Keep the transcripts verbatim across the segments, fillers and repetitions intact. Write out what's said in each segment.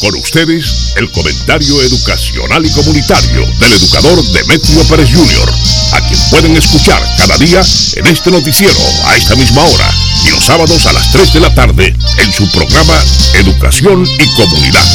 Con ustedes, el comentario educacional y comunitario del educador Demetrio Pérez junior, a quien pueden escuchar cada día en este noticiero a esta misma hora y los sábados a las tres de la tarde en su programa Educación y Comunidad.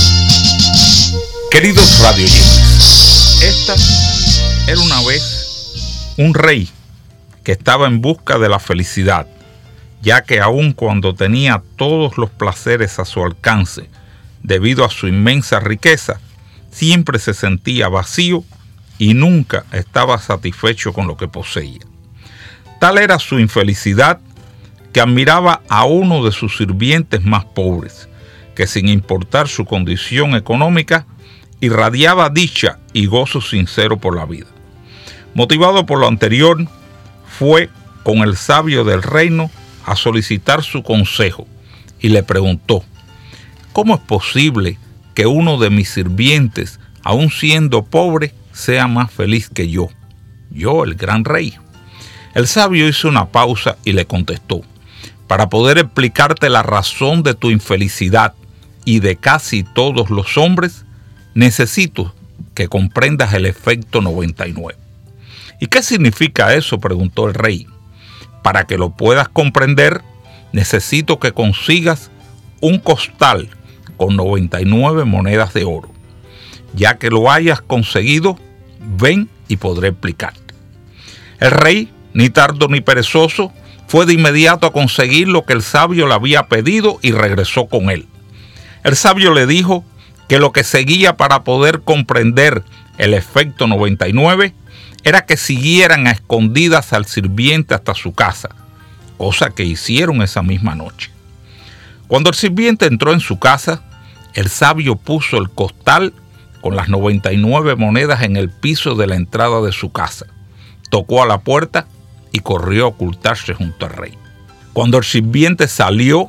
Queridos radioyentes, esta era una vez un rey que estaba en busca de la felicidad, ya que aun cuando tenía todos los placeres a su alcance, debido a su inmensa riqueza, siempre se sentía vacío y nunca estaba satisfecho con lo que poseía. Tal era su infelicidad que admiraba a uno de sus sirvientes más pobres, que sin importar su condición económica, irradiaba dicha y gozo sincero por la vida. Motivado por lo anterior, fue con el sabio del reino a solicitar su consejo y le preguntó: ¿cómo es posible que uno de mis sirvientes, aun siendo pobre, sea más feliz que yo, yo el gran rey? El sabio hizo una pausa y le contestó: para poder explicarte la razón de tu infelicidad y de casi todos los hombres, necesito que comprendas el efecto noventa y nueve. ¿Y qué significa eso?, preguntó el rey. Para que lo puedas comprender, necesito que consigas un costal con noventa y nueve monedas de oro. Ya que lo hayas conseguido, ven y podré explicarte. El rey, ni tardo ni perezoso, fue de inmediato a conseguir lo que el sabio le había pedido y regresó con él. El sabio le dijo que lo que seguía para poder comprender el efecto noventa y nueve era que siguieran a escondidas al sirviente hasta su casa, cosa que hicieron esa misma noche. Cuando el sirviente entró en su casa, el sabio puso el costal con las noventa y nueve monedas en el piso de la entrada de su casa, tocó a la puerta y corrió a ocultarse junto al rey. Cuando el sirviente salió,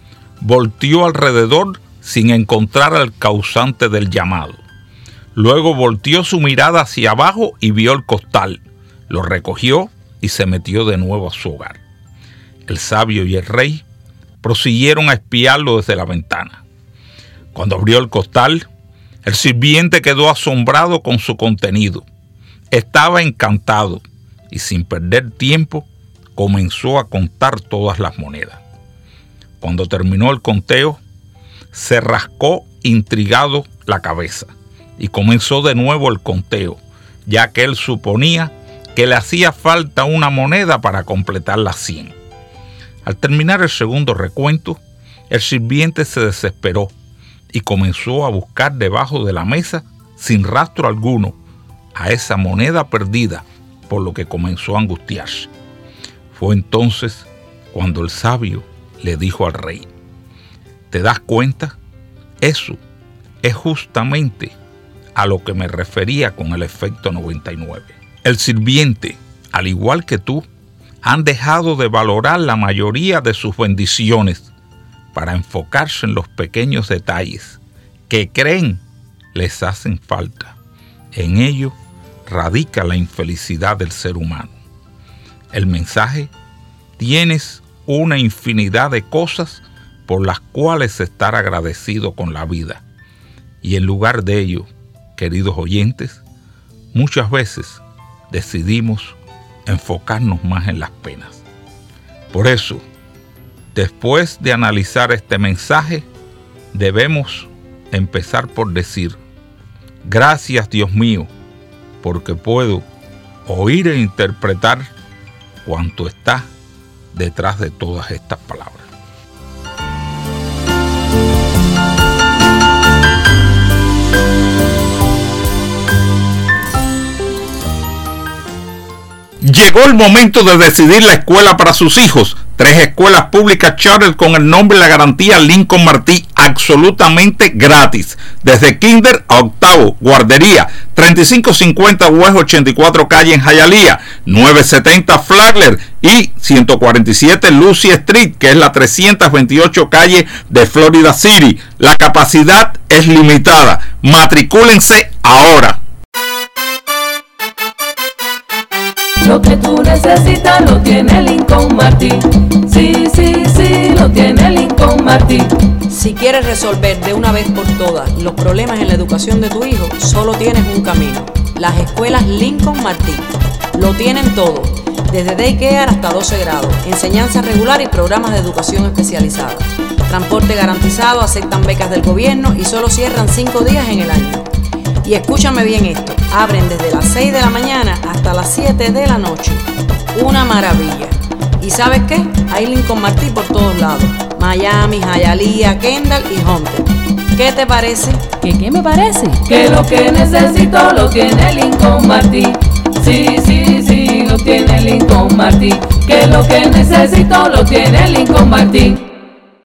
volteó alrededor sin encontrar al causante del llamado. Luego volteó su mirada hacia abajo y vio el costal, lo recogió y se metió de nuevo a su hogar. El sabio y el rey prosiguieron a espiarlo desde la ventana. Cuando abrió el costal, el sirviente quedó asombrado con su contenido. Estaba encantado y sin perder tiempo comenzó a contar todas las monedas. Cuando terminó el conteo, se rascó intrigado la cabeza y comenzó de nuevo el conteo, ya que él suponía que le hacía falta una moneda para completar las cien. Al terminar el segundo recuento, el sirviente se desesperó y comenzó a buscar debajo de la mesa, sin rastro alguno, a esa moneda perdida, por lo que comenzó a angustiarse. Fue entonces cuando el sabio le dijo al rey: ¿te das cuenta? Eso es justamente a lo que me refería con el efecto noventa y nueve. El sirviente, al igual que tú, han dejado de valorar la mayoría de sus bendiciones para enfocarse en los pequeños detalles que creen les hacen falta. En ello radica la infelicidad del ser humano. El mensaje: tienes una infinidad de cosas por las cuales estar agradecido con la vida. Y en lugar de ello, queridos oyentes, muchas veces decidimos enfocarnos más en las penas. Por eso, después de analizar este mensaje, debemos empezar por decir: gracias, Dios mío, porque puedo oír e interpretar cuanto está detrás de todas estas palabras. Llegó el momento de decidir la escuela para sus hijos. Tres escuelas públicas charter con el nombre y la garantía Lincoln Martí, absolutamente gratis. Desde kinder a octavo, guardería, treinta y cinco cincuenta West ochenta y cuatro calle en Hialeah, novecientos setenta Flagler y ciento cuarenta y siete Lucy Street, que es la trescientos veintiocho calle de Florida City. La capacidad es limitada. Matricúlense ahora. Lo que tú necesitas lo tiene Lincoln Martí. Sí, sí, sí, lo tiene Lincoln Martí. Si quieres resolver de una vez por todas los problemas en la educación de tu hijo, solo tienes un camino: las escuelas Lincoln Martí. Lo tienen todo, desde daycare hasta doce grados, enseñanza regular y programas de educación especializada. Transporte garantizado, aceptan becas del gobierno y solo cierran cinco días en el año. Y escúchame bien esto, abren desde las seis de la mañana hasta las siete de la noche. Una maravilla. ¿Y sabes qué? Hay Lincoln Martí por todos lados: Miami, Hialeah, Kendall y Hunter. ¿Qué te parece? ¿Qué qué me parece? Que lo que necesito lo tiene Lincoln Martí. Sí, sí, sí, lo tiene Lincoln Martí. Que lo que necesito lo tiene Lincoln Martí.